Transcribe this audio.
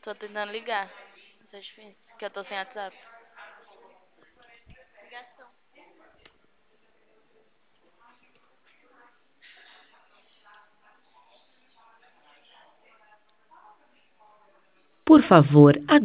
Tô tentando ligar. Isso é difícil, porque eu tô sem WhatsApp. Ligação. Por favor,